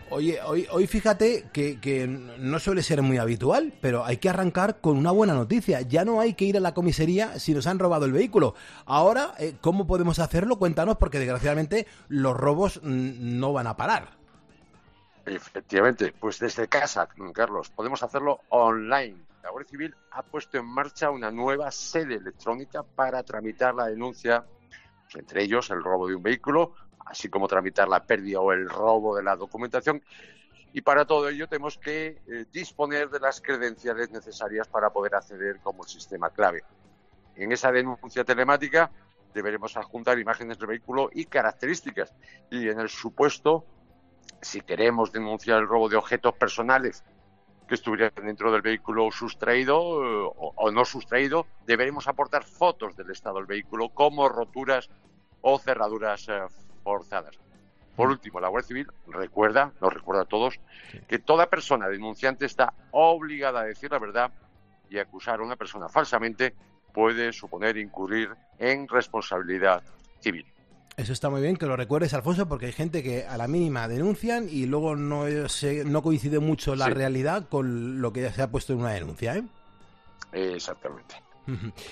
Oye, hoy fíjate que no suele ser muy habitual, pero hay que arrancar con una buena noticia. Ya no hay que ir a la comisaría si nos han robado el vehículo. Ahora, ¿cómo podemos hacerlo? Cuéntanos, porque desgraciadamente los robos no van a parar. Efectivamente, pues desde casa, Carlos, podemos hacerlo online. La Guardia Civil ha puesto en marcha una nueva sede electrónica para tramitar la denuncia, pues, entre ellos el robo de un vehículo, así como tramitar la pérdida o el robo de la documentación. Y para todo ello tenemos que disponer de las credenciales necesarias para poder acceder como el sistema clave. En esa denuncia telemática deberemos adjuntar imágenes del vehículo y características. Y en el supuesto, si queremos denunciar el robo de objetos personales que estuvieran dentro del vehículo sustraído o no sustraído, deberemos aportar fotos del estado del vehículo como roturas o cerraduras forzadas. Por último, la Guardia Civil nos recuerda a todos, que toda persona denunciante está obligada a decir la verdad, y acusar a una persona falsamente puede suponer incurrir en responsabilidad civil. Eso está muy bien que lo recuerdes, Alfonso, porque hay gente que a la mínima denuncian y luego no coincide mucho la realidad con lo que se ha puesto en una denuncia, ¿eh? Exactamente.